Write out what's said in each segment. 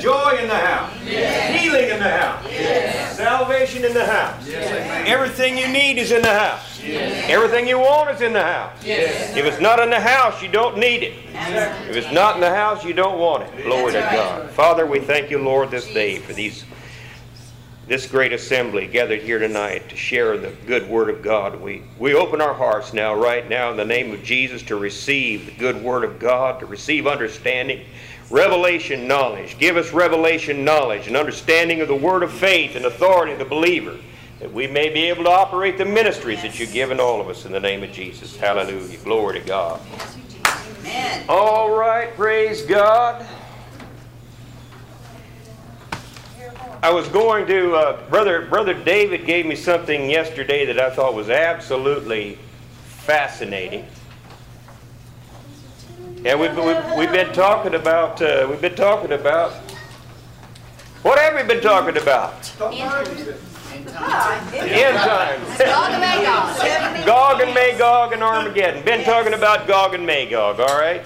Joy in the house. Yes. Healing in the house. Yes. Salvation in the house. Yes. Everything you need is in the house. Yes. Everything you want is in the house. Yes. If it's not in the house, you don't need it. Yes. If it's not in the house, you don't want it. Glory to God. Father, we thank you, Lord, this day for this great assembly gathered here tonight to share the good word of God. We open our hearts now, right now, in the name of Jesus, to receive the good word of God, to receive understanding, revelation knowledge. Give us revelation knowledge and understanding of the word of faith and authority of the believer, that we may be able to operate the ministries that you've given all of us in the name of Jesus. Hallelujah. Glory to God. Amen. All right, praise God. I was going to, Brother David gave me something yesterday that I thought was absolutely fascinating. And we've been talking about, what have we been talking about? End times. Gog and Magog and Armageddon. Been talking about Gog and Magog, all right?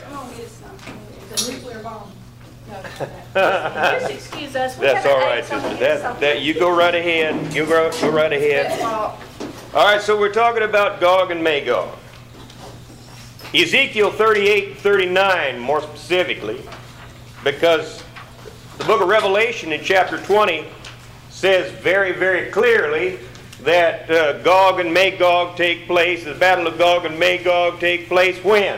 Just excuse us. That's all right, sister. You go right ahead. You go right ahead. All right, so we're talking about Gog and Magog. Ezekiel 38 and 39, more specifically, because the book of Revelation in chapter 20 says very, very clearly that Gog and Magog take place, the battle of Gog and Magog take place when?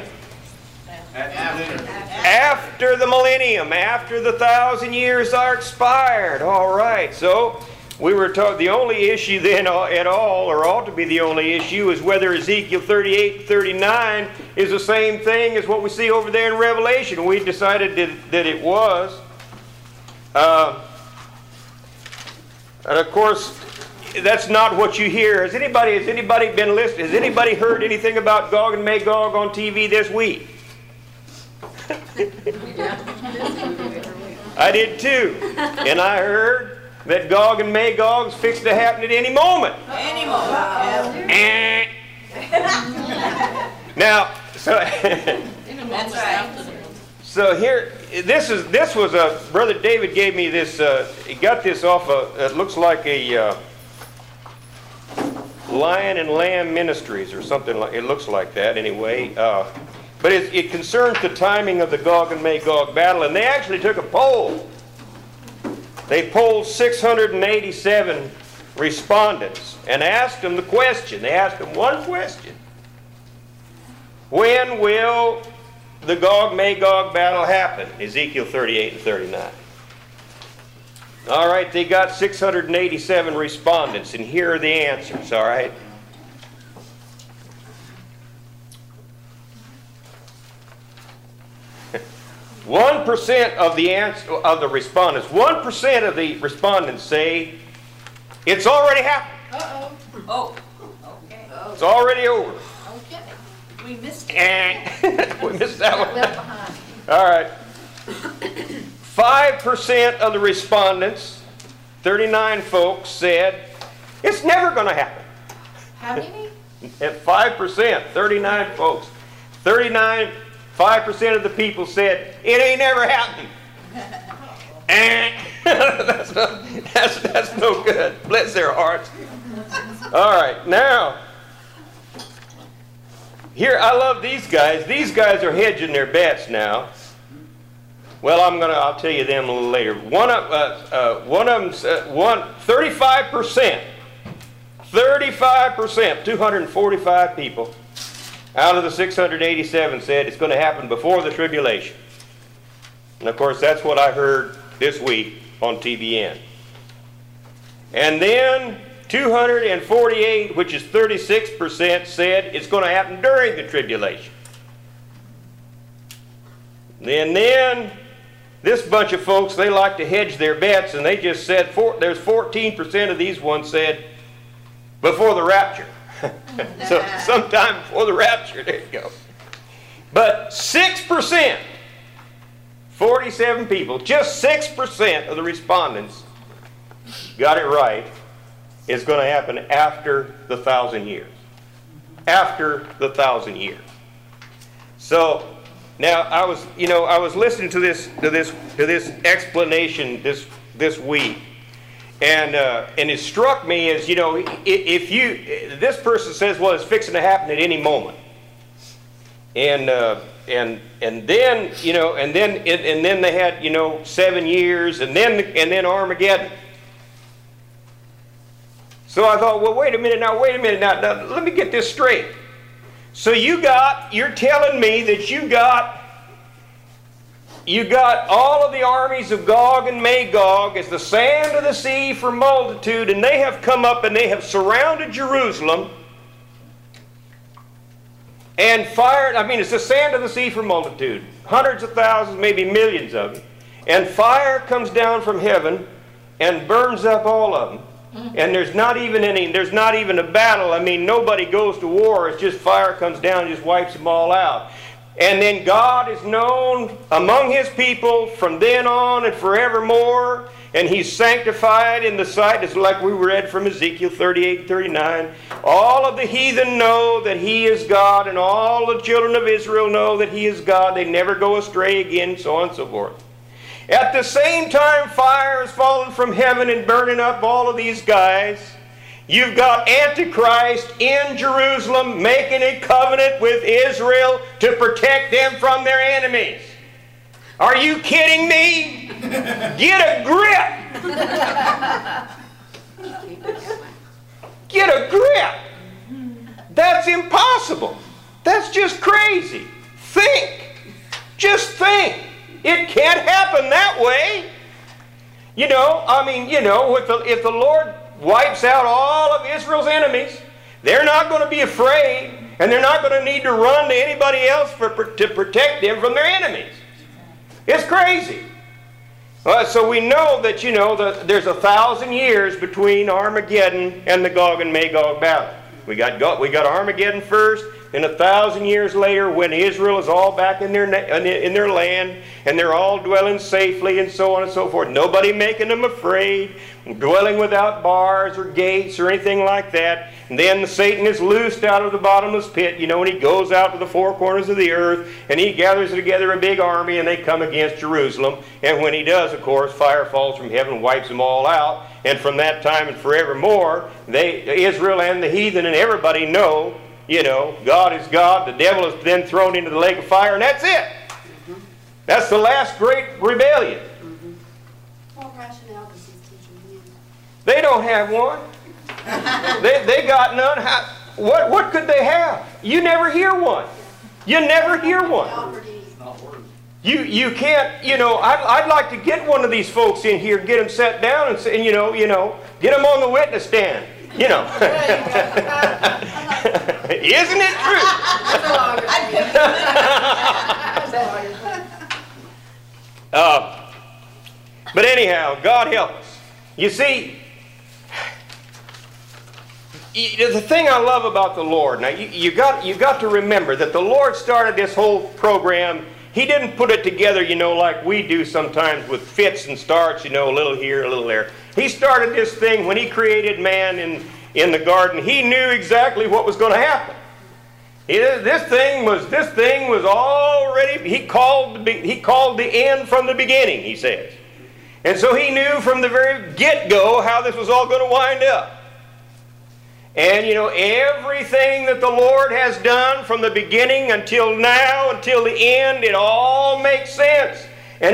After the millennium, after the 1,000 years are expired. All right, so we were taught the only issue then at all, or ought to be the only issue, is whether Ezekiel 38 and 39 is the same thing as what we see over there in Revelation. We decided that it was. And of course, that's not what you hear. Has anybody been listening? Has anybody heard anything about Gog and Magog on TV this week? I did too. And I heard that Gog and Magog's fixed to happen at any moment. Any moment. Now, so that's right. So here, this was a Brother David gave me this. He got this off it looks like a Lion and Lamb Ministries or something like. It looks like that anyway. But it concerns the timing of the Gog and Magog battle, and they actually took a poll. They polled 687 respondents and asked them the question. They asked them one question. When will the Gog-Magog battle happen? Ezekiel 38 and 39. All right, they got 687 respondents, and here are the answers, all right? One percent of the respondents, 1% of the respondents say it's already happened. Oh, okay. It's already over. Okay. We missed it. We missed that one. Left behind. All right. 5% of the respondents, 39 folks, said it's never going to happen. How many? At 5%, 39 folks. 5% of the people said, it ain't never happening. That's no good. Bless their hearts. All right, now, here, I love these guys. These guys are hedging their bets now. Well, I'll tell you them a little later. One of them, 35%, 245 people out of the 687 said it's going to happen before the tribulation. And of course, that's what I heard this week on TBN. And then 248, which is 36%, said it's going to happen during the tribulation. And then this bunch of folks, they like to hedge their bets, and they just said there's 14% of these ones said before the rapture. So sometime before the rapture, there you go. But 6%, 47 people, just 6% of the respondents got it right. It's going to happen after the 1,000 years. After the 1,000 years. So Now I was listening to this explanation this week, and it struck me as, if this person says, well, it's fixing to happen at any moment, and then they had 7 years, and then Armageddon. So I thought, well, wait a minute now, let me get this straight. So you're telling me that you got all of the armies of Gog and Magog as the sand of the sea for multitude, and they have come up and they have surrounded Jerusalem and fired. I mean, it's the sand of the sea for multitude, hundreds of thousands, maybe millions of them, and fire comes down from heaven and burns up all of them. And there's not even a battle. I mean, nobody goes to war. It's just fire comes down and just wipes them all out. And then God is known among His people from then on and forevermore. And He's sanctified in the sight. It's like we read from Ezekiel 38 and 39. All of the heathen know that He is God, and all the children of Israel know that He is God. They never go astray again, so on and so forth. At the same time, fire is falling from heaven and burning up all of these guys. You've got Antichrist in Jerusalem making a covenant with Israel to protect them from their enemies. Are you kidding me? Get a grip! Get a grip! That's impossible. That's just crazy. Think. Just think. It can't happen that way. If the Lord wipes out all of Israel's enemies, they're not going to be afraid, and they're not going to need to run to anybody else to protect them from their enemies. It's crazy. So we know that, there's 1,000 years between Armageddon and the Gog and Magog battle. We got Armageddon first, and 1,000 years later, when Israel is all back in their land, and they're all dwelling safely, and so on and so forth, nobody making them afraid, dwelling without bars or gates or anything like that. And then Satan is loosed out of the bottomless pit, and he goes out to the four corners of the earth, and he gathers together a big army, and they come against Jerusalem. And when he does, of course, fire falls from heaven and wipes them all out. And from that time and forevermore, Israel and the heathen and everybody know, God is God. The devil is then thrown into the lake of fire, and that's it. That's the last great rebellion. What rationale does this teaching use? They don't have one. They got none. What could they have? You never hear one. You never hear one. You can't, I'd like to get one of these folks in here, get them set down and say, get them on the witness stand. Isn't it true? But anyhow, God help us. You see, the thing I love about the Lord, now you got to remember that the Lord started this whole program. He didn't put it together, like we do sometimes with fits and starts, a little here, a little there. He started this thing when He created man in the garden. He knew exactly what was going to happen. This thing was already, He called the end from the beginning, He says. And so He knew from the very get-go how this was all going to wind up. And everything that the Lord has done from the beginning until now, until the end, it all makes sense. And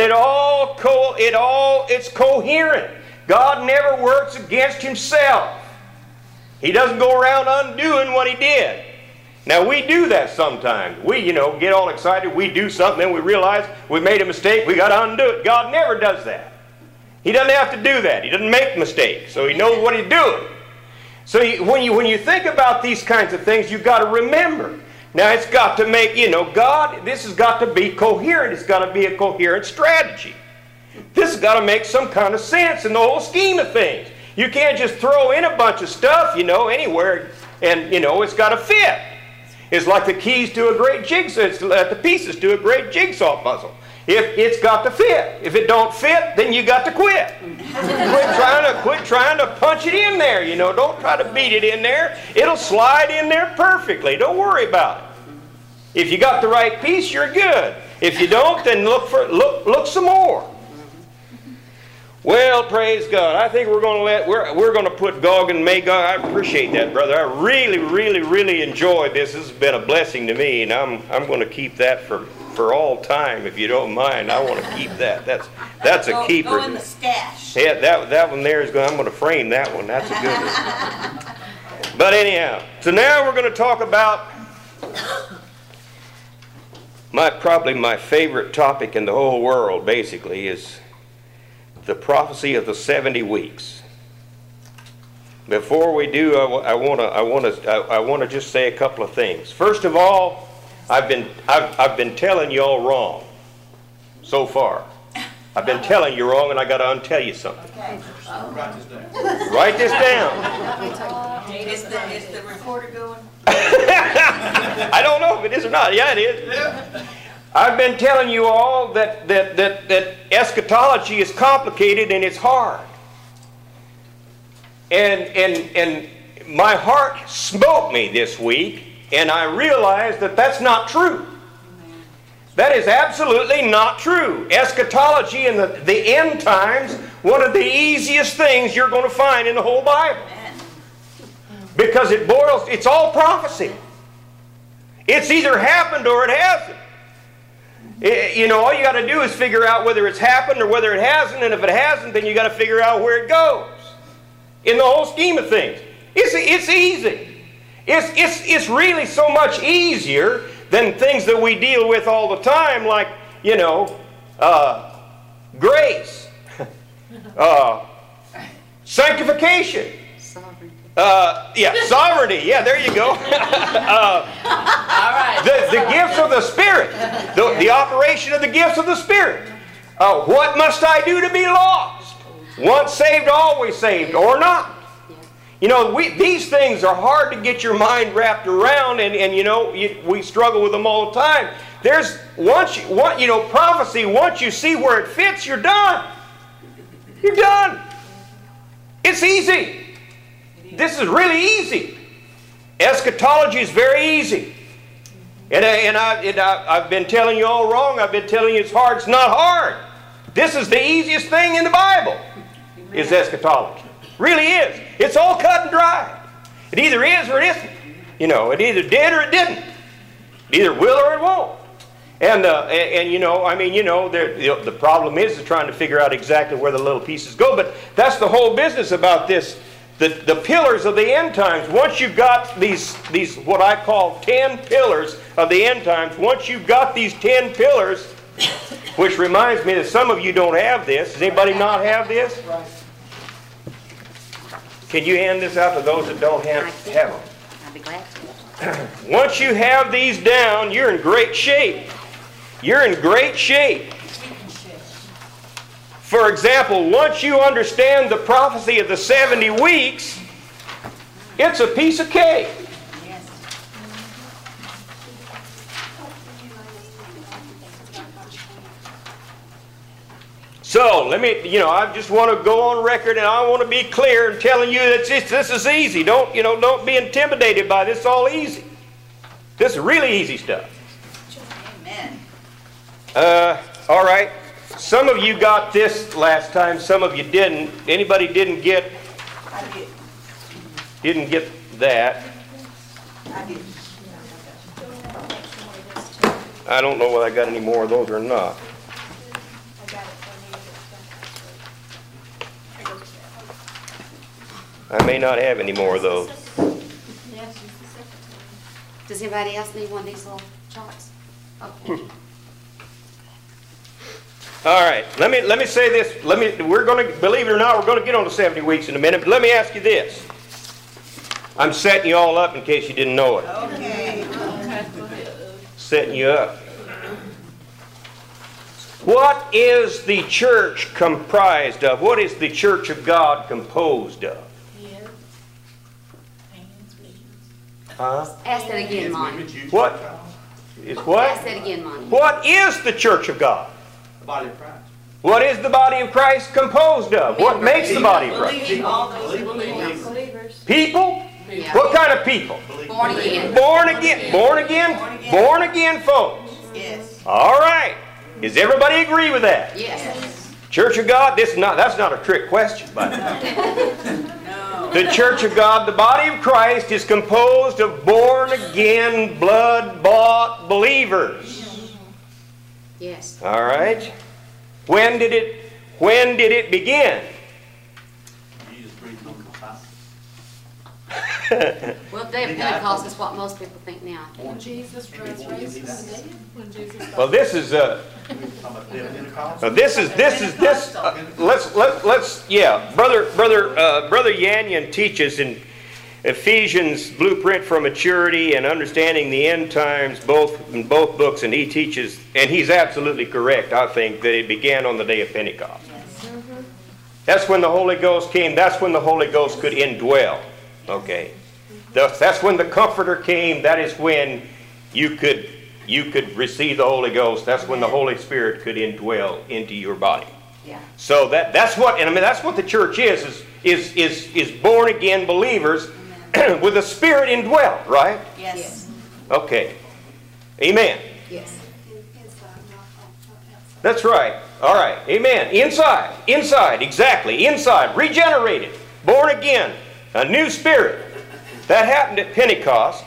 it's coherent. God never works against Himself. He doesn't go around undoing what He did. Now we do that sometimes. We, get all excited, we do something, then we realize we made a mistake, we got to undo it. God never does that. He doesn't have to do that. He doesn't make mistakes, so He knows what He's doing. So when you think about these kinds of things, you've got to remember. Now it's got to make, God, this has got to be coherent. It's got to be a coherent strategy. This has got to make some kind of sense in the whole scheme of things. You can't just throw in a bunch of stuff, anywhere, and, it's got to fit. It's like the keys to a great jigsaw, it's like the pieces to a great jigsaw puzzle. If it's got to fit. If it don't fit, then you got to quit. Quit trying to punch it in there, Don't try to beat it in there. It'll slide in there perfectly. Don't worry about it. If you got the right piece, you're good. If you don't, then look some more. Well, praise God. I think we're going to put Gog and Magog. I appreciate that, brother. I really, really, really enjoyed this. This has been a blessing to me, and I'm going to keep that for all time, if you don't mind. I want to keep that. That's a keeper. Go in the stash. Yeah, that one there is going. I'm going to frame that one. That's a good one. But anyhow, so now we're going to talk about probably my favorite topic in the whole world. Basically, is the prophecy of the 70 weeks. Before we do, I want to just say a couple of things. First of all, I've been telling you all wrong so far. I've been telling you wrong, and I got to untell you something. Okay. Write this down. Is the recorder going? I don't know if it is or not. Yeah, it is. I've been telling you all that eschatology is complicated and it's hard. And my heart smote me this week, and I realized that that's not true. That is absolutely not true. Eschatology and the end times, one of the easiest things you're going to find in the whole Bible. Because it's all prophecy. It's either happened or it hasn't. All you got to do is figure out whether it's happened or whether it hasn't, and if it hasn't, then you got to figure out where it goes. In the whole scheme of things, it's easy. It's really so much easier than things that we deal with all the time, like grace, sanctification. Sovereignty. Yeah, there you go. All right. The gifts of the Spirit. The operation of the gifts of the Spirit. What must I do to be lost? Once saved, always saved, or not. These things are hard to get your mind wrapped around, and we struggle with them all the time. Prophecy, once you see where it fits, you're done. You're done. It's easy. This is really easy. Eschatology is very easy. And I've been telling you all wrong. I've been telling you it's hard. It's not hard. This is the easiest thing in the Bible, is eschatology. Really is. It's all cut and dry. It either is or it isn't. It either did or it didn't. It either will or it won't. The problem is trying to figure out exactly where the little pieces go. But that's the whole business about this. The pillars of the end times. Once you've got these what I call 10 pillars of the end times. Once you've got these 10 pillars, which reminds me that some of you don't have this. Does anybody not have this? Can you hand this out to those that don't have them? I'd be glad to. Once you have these down, you're in great shape. You're in great shape. For example, once you understand the prophecy of the 70 weeks, it's a piece of cake. So, I just want to go on record, and I want to be clear in telling you that this is easy. Don't be intimidated by this. It's all easy. This is really easy stuff. Amen. All right. Some of you got this last time. Some of you didn't. Anybody didn't get? I did. Didn't get that. I did. I don't know whether I got any more of those or not. I may not have any more of those. Does anybody else need one of these little charts? Okay. All right. Let me say this. We're going to, believe it or not, we're going to get on to 70 weeks in a minute. But let me ask you this. I'm setting you all up in case you didn't know it. Okay. Setting you up. What is the church comprised of? What is the church of God composed of? Huh? Ask that again, Monty. What? Is what? Ask that again, Monty. What is the church of God? The body of Christ. What is the body of Christ composed of? What makes the body of Christ? Believing all those believers. People? Yeah. What kind of people? Born again. Born again. Born again? Born again folks. Yes. All right. Does everybody agree with that? Yes. Church of God, that's not a trick question, by the way. No. The Church of God, the body of Christ, is composed of born-again, blood-bought believers. Yes. All right? When did it begin? Jesus breathed on the Sabbath. Well, the day of Pentecost is what most people think now. When Jesus was raised from the dead, when Jesus. Well, this is Talking about the day of Pentecost. Brother Yanyan teaches in Ephesians Blueprint for Maturity and Understanding the End Times, in both books, and he teaches, and he's absolutely correct, I think, that it began on the day of Pentecost. That's when the Holy Ghost came. That's when the Holy Ghost could indwell. Okay, that's when the Comforter came. That is when you could receive the Holy Ghost. That's when the Holy Spirit could indwell into your body. Yeah. So that's what the church is born again believers with the Spirit indwelt, right? Yes. Okay, amen. Yes. Inside, not outside. That's right. All right, amen. Inside, exactly. Inside, regenerated, born again, a new spirit. That happened at Pentecost.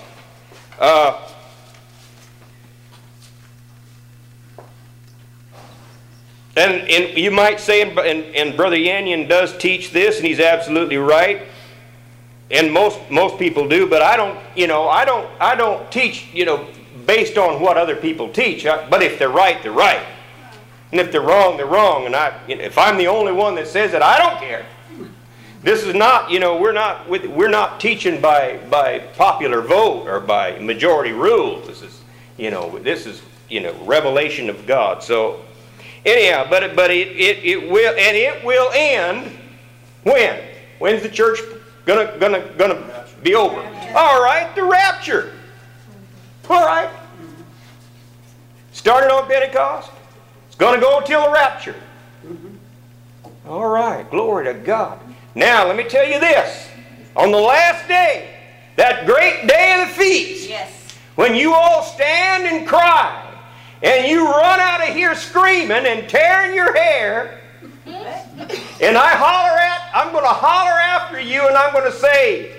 And you might say, and Brother Yanyan does teach this, and he's absolutely right. And most people do, but I don't teach, based on what other people teach. But if they're right, they're right. And if they're wrong, they're wrong. And if I'm the only one that says it, I don't care. This is not, we're not teaching by popular vote or by majority rule. This is, revelation of God. So, anyhow, but it will end when? When's the church gonna be over? All right, the rapture. All right. Started on Pentecost. It's gonna go till the rapture. All right, glory to God. Now, let me tell you this. On the last day, that great day of the feast, Yes. when you all stand and cry, and you run out of here screaming and tearing your hair, and I'm going to holler after you, and I'm going to say,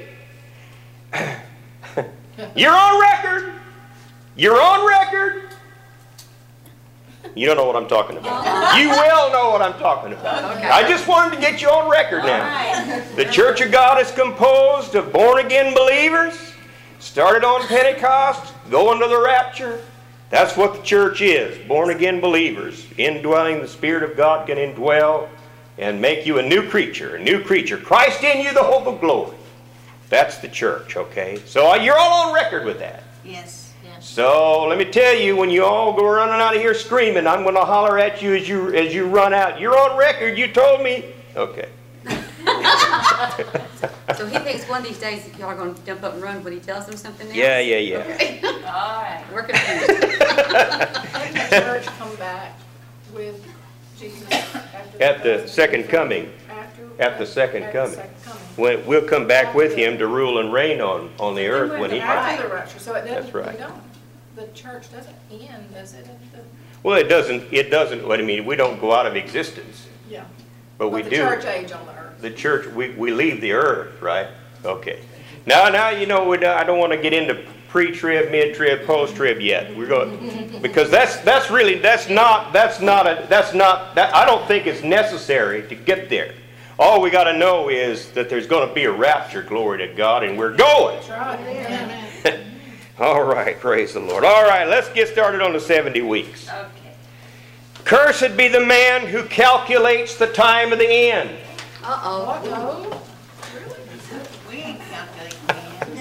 you're on record. You're on record. You don't know what I'm talking about. You will know what I'm talking about. Okay. I just wanted to get you on record now. Right. The Church of God is composed of born-again believers, started on Pentecost, going to the rapture. That's what the church is, born-again believers. Indwelling, the Spirit of God can indwell and make you a new creature, Christ in you, the hope of glory. That's the church, okay? So you're all on record with that. Yes. So let me tell you, when you all go running out of here screaming, I'm going to holler at you as you run out. You're on record. You told me. Okay. So he thinks one of these days y'all are going to jump up and run when he tells them something else? Yeah. Okay. All right. We're confused. Can the church come back with Jesus At the second coming. At the second coming. When we'll come back with him to rule and reign on the earth when he. After the rapture, so it doesn't. That's right. The church doesn't end, does it? Well, it doesn't. What I mean, we don't go out of existence, Yeah. but we the do. church age on the earth. The church, we leave the earth, right? Okay. Now, I don't want to get into pre-trib, mid-trib, post-trib yet. We're going because I don't think it's necessary to get there. All we got to know is that there's going to be a rapture, glory to God, and we're going. That's right. Amen. All right, praise the Lord. All right, let's get started on the 70 weeks. Okay. Cursed be the man who calculates the time of the end. Uh-oh. What? No? We ain't calculating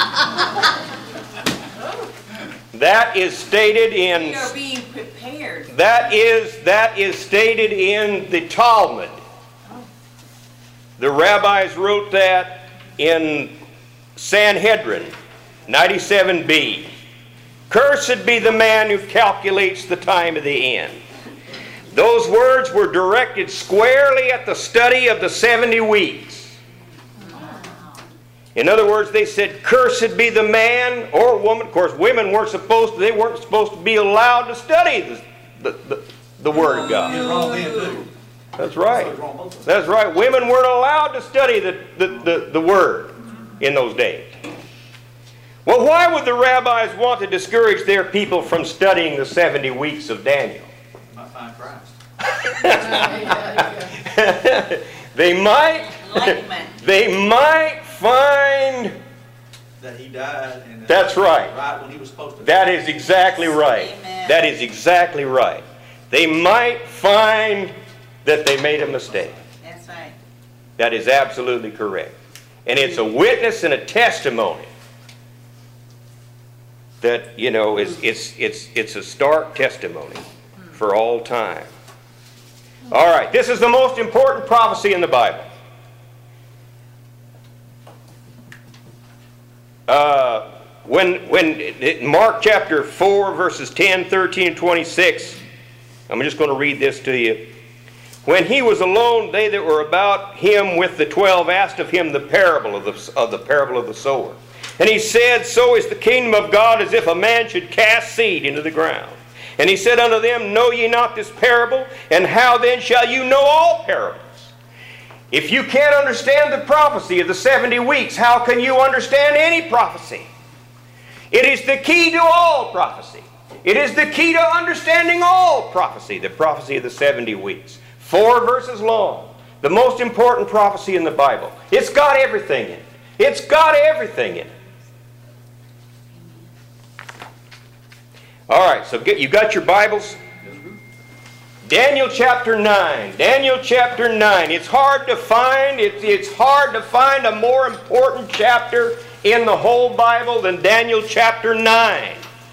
That is stated We in are being prepared. that is stated in the Talmud. The rabbis wrote that in Sanhedrin 97b. Cursed be the man who calculates the time of the end. Those words were directed squarely at the study of the 70 weeks. In other words, they said, cursed be the man or woman. Of course, women weren't supposed to be allowed to study the Word of God. He was wrong then too. That's So right. he was wrong both of them. That's right. Women weren't allowed to study the Word in those days. Well, why would the rabbis want to discourage their people from studying the 70 weeks of Daniel? You might find Christ. They might find. That he died. And That's right. Right when he was supposed to. That is exactly right. Amen. That is exactly right. They might find that they made a mistake. That's right. That is absolutely correct. And it's a witness and a testimony that, you know, it's a stark testimony for all time. All right, this is the most important prophecy in the Bible. When Mark chapter 4, verses 10, 13, and 26, I'm just going to read this to you. When he was alone, they that were about him with the 12 asked of him the parable of the sower. And he said, so is the kingdom of God as if a man should cast seed into the ground. And he said unto them, know ye not this parable? And how then shall you know all parables? If you can't understand the prophecy of the 70 weeks, how can you understand any prophecy? It is the key to all prophecy. It is the key to understanding all prophecy, the prophecy of the 70 weeks. 4 verses long. The most important prophecy in the Bible. It's got everything in it. It's got everything in it. All right, so you got your Bibles? Daniel chapter 9. Daniel chapter 9. It's hard to find. It's hard to find a more important chapter in the whole Bible than Daniel chapter 9.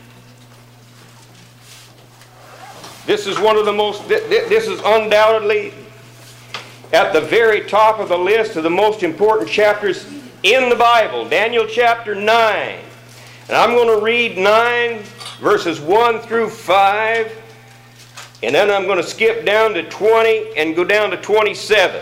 This is one of the most. This is undoubtedly at the very top of the list of the most important chapters in the Bible. Daniel chapter 9. And I'm going to read 9 verses 1 through 5. And then I'm going to skip down to 20 and go down to 27.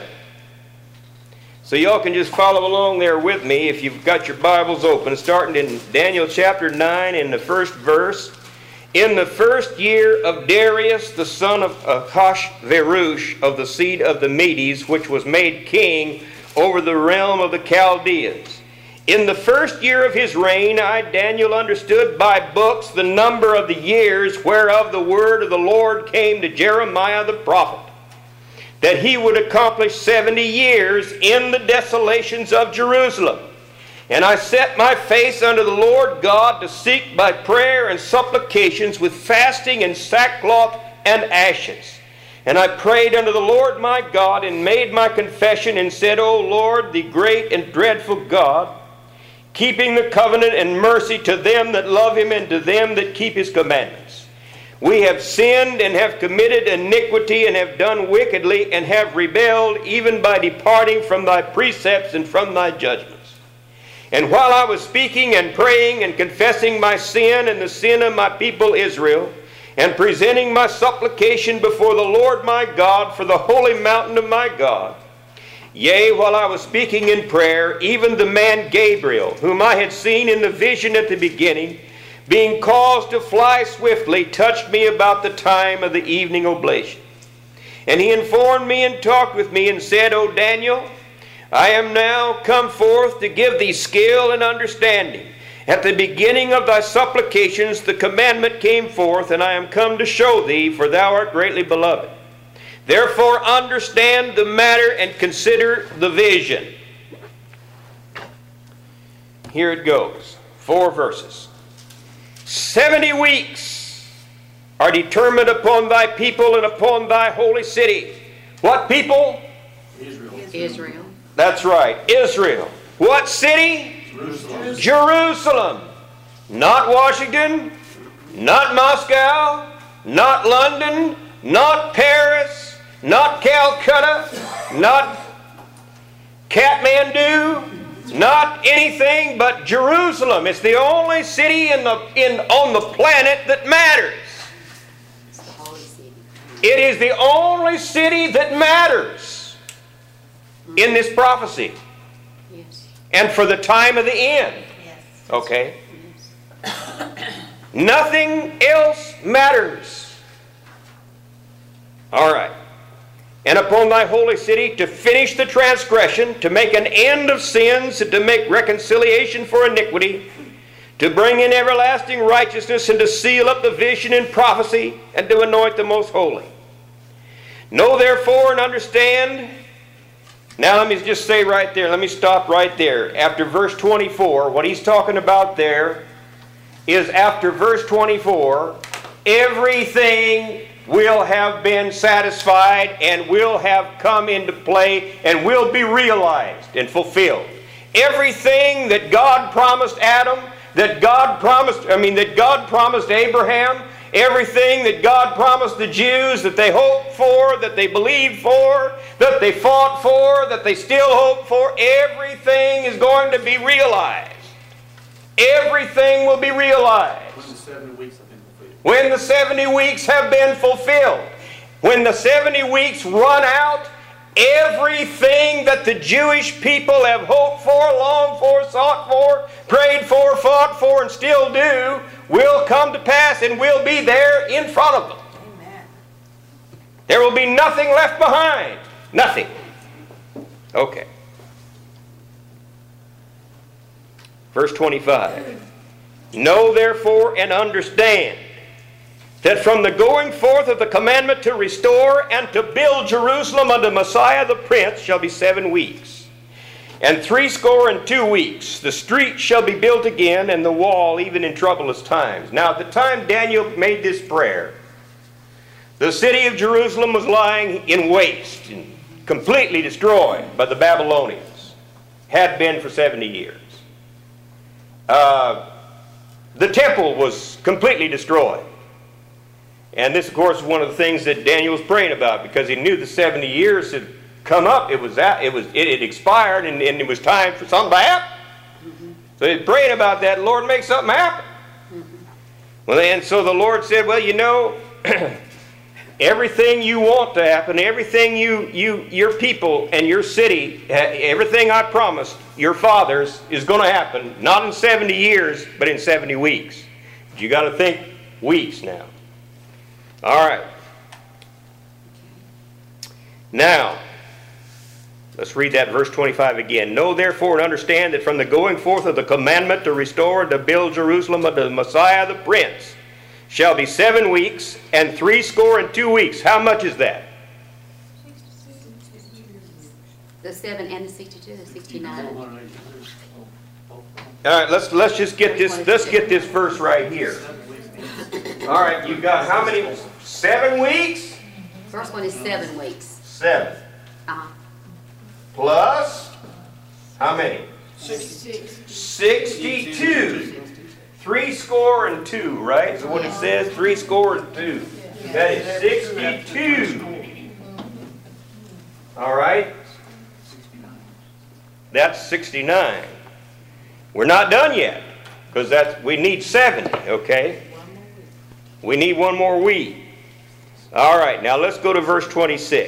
So y'all can just follow along there with me if you've got your Bibles open, starting in Daniel chapter 9 in the first verse. In the first year of Darius, the son of Ahasuerus, of the seed of the Medes, which was made king over the realm of the Chaldeans. In the first year of his reign, I, Daniel, understood by books the number of the years whereof the word of the Lord came to Jeremiah the prophet, that he would accomplish 70 years in the desolations of Jerusalem. And I set my face unto the Lord God to seek by prayer and supplications with fasting and sackcloth and ashes. And I prayed unto the Lord my God and made my confession and said, O Lord, the great and dreadful God, keeping the covenant and mercy to them that love him and to them that keep his commandments. We have sinned and have committed iniquity and have done wickedly and have rebelled even by departing from thy precepts and from thy judgments. And while I was speaking and praying and confessing my sin and the sin of my people Israel, and presenting my supplication before the Lord my God for the holy mountain of my God, yea, while I was speaking in prayer, even the man Gabriel, whom I had seen in the vision at the beginning, being caused to fly swiftly, touched me about the time of the evening oblation. And he informed me and talked with me and said, O Daniel, I am now come forth to give thee skill and understanding. At the beginning of thy supplications the commandment came forth, and I am come to show thee, for thou art greatly beloved. Therefore understand the matter and consider the vision. Here it goes. 4 verses. 70 weeks are determined upon thy people and upon thy holy city. What people? Israel. That's right, Israel. What city? Jerusalem. Jerusalem. Not Washington, not Moscow, not London, not Paris, not Calcutta, not Kathmandu, not anything but Jerusalem. It's the only city on the planet that matters. It's the holy city. It is the only city that matters in this prophecy. Yes. and for the time of the end. Yes. Okay? Nothing else matters. All right. And upon thy holy city to finish the transgression, to make an end of sins, and to make reconciliation for iniquity, to bring in everlasting righteousness, and to seal up the vision and prophecy, and to anoint the most holy. Know therefore and understand. Now let me just say right there, let me stop right there. After verse 24, what he's talking about there is after verse 24, everything will have been satisfied and will have come into play and will be realized and fulfilled. Everything that God promised Adam, that God promised Abraham, everything that God promised the Jews, that they hoped for, that they believed for, that they fought for, that they still hope for, everything is going to be realized. Everything will be realized. When the 70 weeks have been fulfilled. When the 70 weeks have been fulfilled. When the 70 weeks run out, everything that the Jewish people have hoped for, longed for, sought for, prayed for, fought for, and still do, will come to pass and will be there in front of them. Amen. There will be nothing left behind. Nothing. Okay. Verse 25. Know therefore and understand that from the going forth of the commandment to restore and to build Jerusalem unto Messiah the Prince shall be 7 weeks. And 62 weeks the street shall be built again, and the wall even in troublous times. Now at the time Daniel made this prayer, the city of Jerusalem was lying in waste and completely destroyed by the Babylonians. Had been for 70 years. The temple was completely destroyed. And this, of course, is one of the things that Daniel was praying about, because he knew the 70 years had come up. It had expired, and it was time for something to happen. So he's praying about that. Lord, make something happen. Well, and so the Lord said, well, you know, everything you want to happen, everything your people and your city, everything I promised your fathers is going to happen, not in 70 years, but in 70 weeks. But you got to think weeks now. All right. Now, let's read that verse 25 again. Know therefore and understand that from the going forth of the commandment to restore and to build Jerusalem unto the Messiah the Prince shall be 7 weeks and 62 weeks. How much is that? The 7 and the 62, the 69. All right, let's just get this. Let's get this verse right here. All right, you've got how many? 7 weeks? First one is 7 weeks. 7. Plus, how many? 62. 62, right? So what it says, 62. That is 62. All right? That's 69. We're not done yet, because we need 70, okay? We need one more week. All right, now let's go to verse 26.